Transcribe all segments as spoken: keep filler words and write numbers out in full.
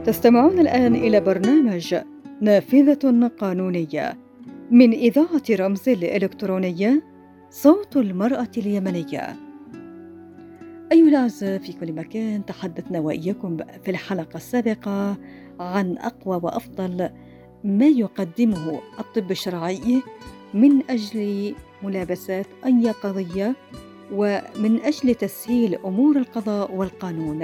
تستمعون الآن إلى برنامج نافذة قانونية من إذاعة رمز الإلكترونية صوت المرأة اليمنية. أيها الأعزاء في كل مكان، تحدثنا وإياكم في الحلقة السابقة عن أقوى وأفضل ما يقدمه الطب الشرعي من أجل ملابسات أي قضية ومن أجل تسهيل أمور القضاء والقانون.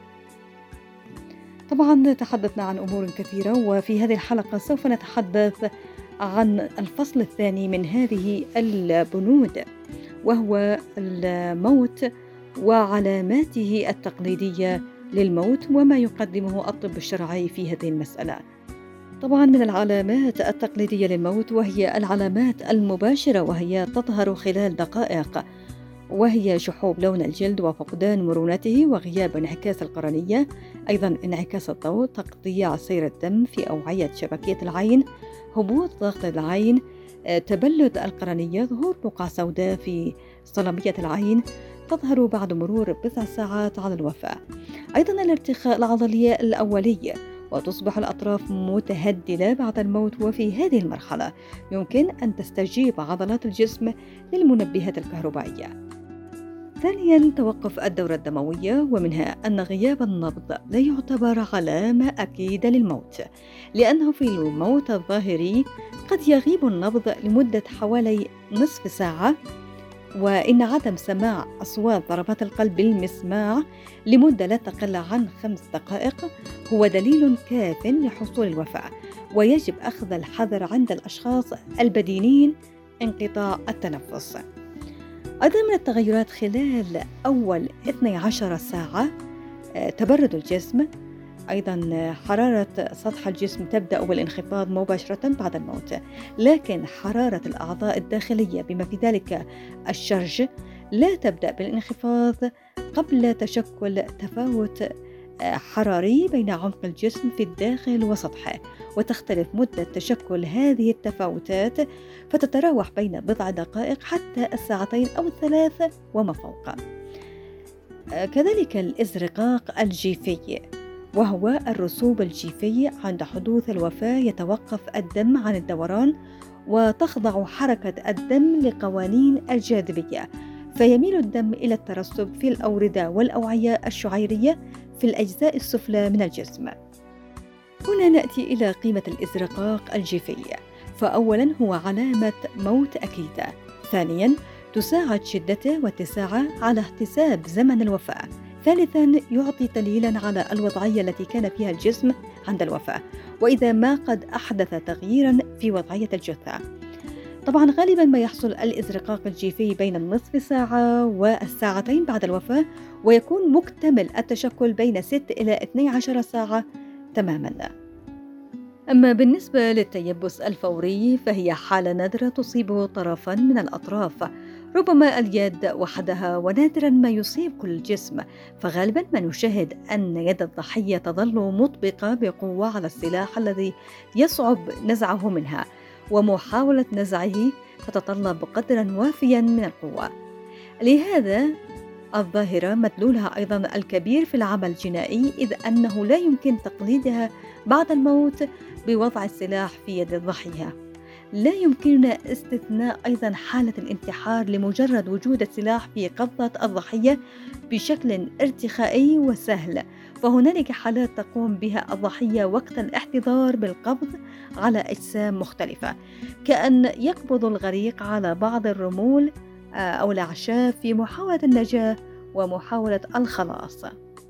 طبعا تحدثنا عن أمور كثيرة، وفي هذه الحلقة سوف نتحدث عن الفصل الثاني من هذه البنود، وهو الموت وعلاماته التقليدية للموت وما يقدمه الطب الشرعي في هذه المسألة. طبعا من العلامات التقليدية للموت وهي العلامات المباشرة، وهي تظهر خلال دقائق، وهي شحوب لون الجلد وفقدان مرونته وغياب انعكاس القرنية، أيضا انعكاس الضوء، تقطيع سير الدم في أوعية شبكية العين، هبوط ضغط العين، تبلد القرنية، ظهور بقع سوداء في صلمية العين تظهر بعد مرور بضع ساعات على الوفاة، أيضا الارتخاء العضلي الأولي، وتصبح الأطراف متهدلة بعد الموت. وفي هذه المرحلة يمكن أن تستجيب عضلات الجسم للمنبهات الكهربائية. ثانياً توقف الدورة الدموية، ومنها أن غياب النبض لا يعتبر علامة أكيدة للموت، لأنه في الموت الظاهري قد يغيب النبض لمدة حوالي نصف ساعة، وإن عدم سماع أصوات ضربات القلب بالمسماع لمدة لا تقل عن خمس دقائق هو دليل كاف لحصول الوفاة، ويجب أخذ الحذر عند الأشخاص البدينين انقطاع التنفس. أيضا من التغيرات خلال أول اثنتي عشرة ساعة تبرد الجسم، أيضا حرارة سطح الجسم تبدأ بالانخفاض مباشرة بعد الموت، لكن حرارة الأعضاء الداخلية بما في ذلك الشرج لا تبدأ بالانخفاض قبل تشكل تفاوت حراري بين عمق الجسم في الداخل وسطحه، وتختلف مدة تشكل هذه التفاوتات فتتراوح بين بضع دقائق حتى الساعتين أو الثلاث وما فوق. كذلك الإزرقاق الجيفي، وهو الرسوب الجيفي. عند حدوث الوفاة يتوقف الدم عن الدوران وتخضع حركة الدم لقوانين الجاذبية، فيميل الدم إلى الترسب في الأوردة والأوعية الشعيرية في الأجزاء السفلى من الجسم. هنا نأتي إلى قيمة الإزرقاق الجيفي، فأولاً هو علامة موت أكيدة، ثانياً تساعد شدته واتساعه على احتساب زمن الوفاة، ثالثاً يعطي دليلاً على الوضعية التي كان فيها الجسم عند الوفاة، وإذا ما قد أحدث تغييراً في وضعية الجثة. طبعاً غالباً ما يحصل الإزرقاق الجيفي بين النصف ساعة والساعتين بعد الوفاة، ويكون مكتمل التشكل بين ست إلى اثنتي عشرة ساعة تماماً. أما بالنسبة للتيبس الفوري فهي حالة نادرة تصيب طرفاً من الأطراف، ربما اليد وحدها، ونادراً ما يصيب كل الجسم، فغالباً ما نشاهد أن يد الضحية تظل مطبقة بقوة على السلاح الذي يصعب نزعه منها، ومحاولة نزعه تتطلب قدراً وافياً من القوة. لهذا الظاهرة مدلولها أيضاً الكبير في العمل الجنائي، إذ أنه لا يمكن تقليدها بعد الموت بوضع السلاح في يد الضحية. لا يمكننا استثناء أيضاً حالة الانتحار لمجرد وجود السلاح في قبضة الضحية بشكل ارتخائي وسهل، فهنالك حالات تقوم بها الضحية وقت الاحتضار بالقبض على أجسام مختلفة، كأن يقبض الغريق على بعض الرمول أو الأعشاب في محاولة النجاة ومحاولة الخلاص.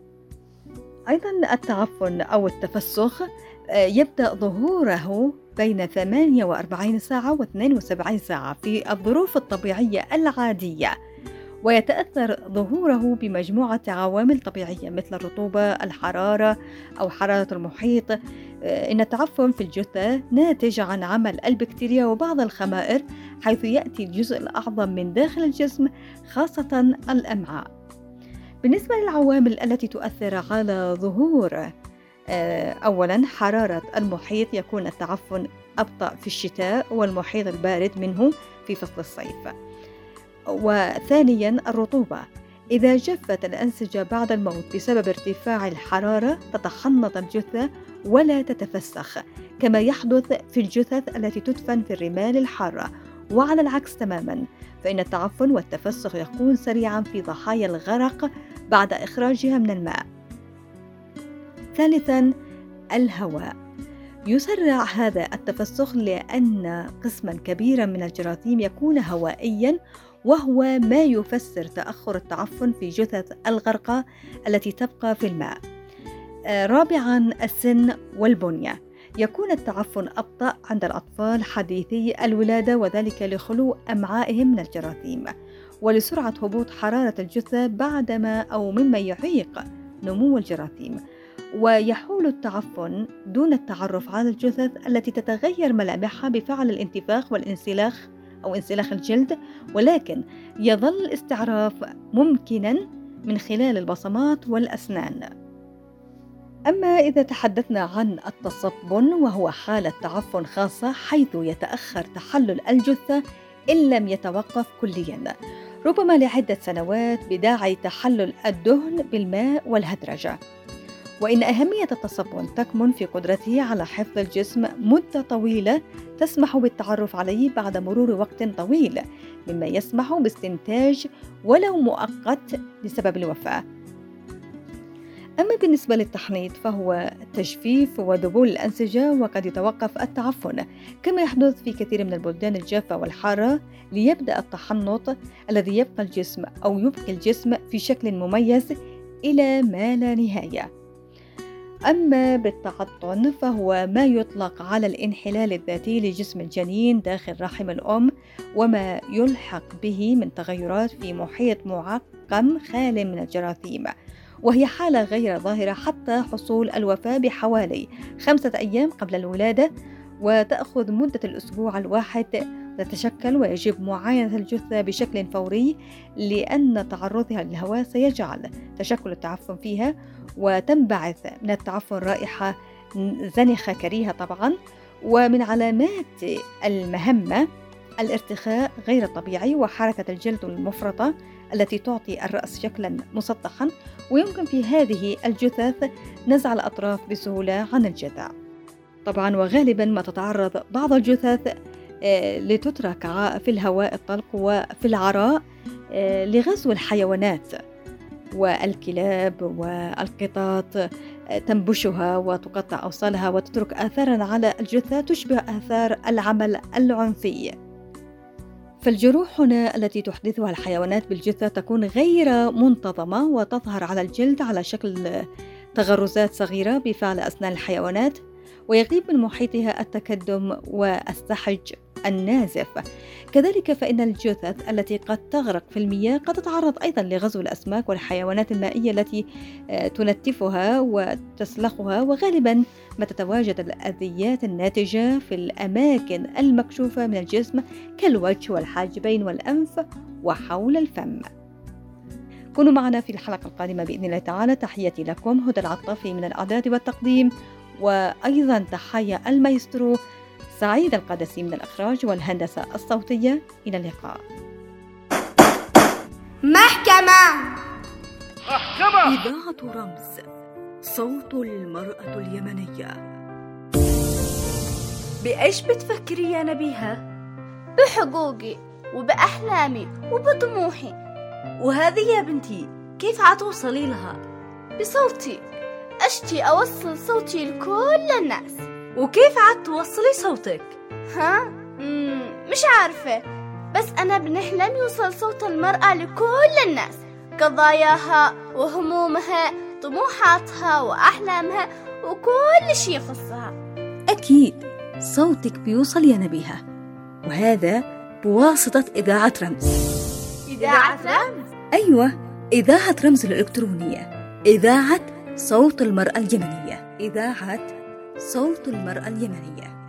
أيضاً التعفن أو التفسخ يبدأ ظهوره بين ثمانية وأربعين ساعة واثنين وسبعين ساعة في الظروف الطبيعية العادية، ويتأثر ظهوره بمجموعة عوامل طبيعية مثل الرطوبة، الحرارة أو حرارة المحيط. إن التعفن في الجثة ناتج عن عمل البكتيريا وبعض الخمائر، حيث يأتي الجزء الأعظم من داخل الجسم خاصة الأمعاء. بالنسبة للعوامل التي تؤثر على ظهور، أولاً حرارة المحيط، يكون التعفن أبطأ في الشتاء والمحيط البارد منه في فصل الصيف. وثانياً الرطوبة، إذا جفت الأنسجة بعد الموت بسبب ارتفاع الحرارة تتحنط الجثة ولا تتفسخ، كما يحدث في الجثث التي تدفن في الرمال الحارة. وعلى العكس تماما، فإن التعفن والتفسخ يكون سريعا في ضحايا الغرق بعد إخراجها من الماء. ثالثا، الهواء. يسرع هذا التفسخ لأن قسما كبيرا من الجراثيم يكون هوائيا، وهو ما يفسر تأخر التعفن في جثث الغرقى التي تبقى في الماء. رابعا، السن والبنية. يكون التعفن أبطأ عند الأطفال حديثي الولادة، وذلك لخلو أمعائهم من الجراثيم ولسرعة هبوط حرارة الجثة بعدما أو مما يعيق نمو الجراثيم. ويحول التعفن دون التعرف على الجثث التي تتغير ملامحها بفعل الانتفاخ والانسلاخ أو انسلاخ الجلد، ولكن يظل الاستعراف ممكنا من خلال البصمات والأسنان. أما إذا تحدثنا عن التصبن، وهو حالة تعفن خاصة حيث يتأخر تحلل الجثة إن لم يتوقف كليا، ربما لعدة سنوات بداعي تحلل الدهن بالماء والهدرجة. وإن أهمية التصبن تكمن في قدرته على حفظ الجسم مدة طويلة تسمح بالتعرف عليه بعد مرور وقت طويل، مما يسمح باستنتاج ولو مؤقت لسبب الوفاة. أما بالنسبة للتحنيط فهو تجفيف وذبول الأنسجة، وقد يتوقف التعفن كما يحدث في كثير من البلدان الجافة والحارة ليبدأ التحنط الذي يبقى الجسم أو يبقي الجسم في شكل مميز إلى ما لا نهاية. أما بالتعطن فهو ما يطلق على الانحلال الذاتي لجسم الجنين داخل رحم الأم، وما يلحق به من تغيرات في محيط معقم خال من الجراثيم، وهي حالة غير ظاهرة حتى حصول الوفاة بحوالي خمسة أيام قبل الولادة، وتأخذ مدة الأسبوع الواحد تتشكل، ويجب معاينة الجثة بشكل فوري لأن تعرضها للهواء سيجعل تشكل التعفن فيها، وتنبعث من التعفن رائحة زنخة كريهة طبعا. ومن علامات المهمة الارتخاء غير الطبيعي وحركة الجلد المفرطة التي تعطي الرأس شكلا مسطحا، ويمكن في هذه الجثث نزع الأطراف بسهولة عن الجذع طبعا. وغالبا ما تتعرض بعض الجثث لتترك في الهواء الطلق وفي العراء لغزو الحيوانات، والكلاب والقطط تنبشها وتقطع أوصالها وتترك آثارا على الجثة تشبه آثار العمل العنفي. فالجروح هنا التي تحدثها الحيوانات بالجثة تكون غير منتظمة وتظهر على الجلد على شكل تغرزات صغيرة بفعل أسنان الحيوانات، ويغيب من محيطها التكدم والسحج النازف. كذلك فإن الجثث التي قد تغرق في المياه قد تتعرض أيضا لغزو الأسماك والحيوانات المائية التي تنتفها وتسلخها، وغالبا ما تتواجد الأذيات الناتجة في الأماكن المكشوفة من الجسم كالوجه والحاجبين والأنف وحول الفم. كونوا معنا في الحلقة القادمة بإذن الله تعالى. تحياتي لكم هدى العطافي من الإعداد والتقديم، وأيضا تحية المايسترو سعيد القادسي من الإخراج والهندسة الصوتية. إلى اللقاء. محكمة محكمة إذاعة رمز، صوت المرأة اليمنية. بإيش بتفكري يا نبيهة؟ بحقوقي وبأحلامي وبطموحي. وهذه يا بنتي كيف عتوصلي لها؟ بصوتي، أشتي أوصل صوتي لكل الناس. وكيف عاد توصلي صوتك؟ ها؟ مم مش عارفة، بس أنا بنحلم يوصل صوت المرأة لكل الناس، قضاياها وهمومها، طموحاتها وأحلامها وكل شيء يخصها. أكيد صوتك بيوصل يا نبيهة، وهذا بواسطة إذاعة رمز. إذاعة رمز؟ أيوة، إذاعة رمز الإلكترونية، إذاعة صوت المرأة اليمنية، إذاعة صوت المرأة اليمنية.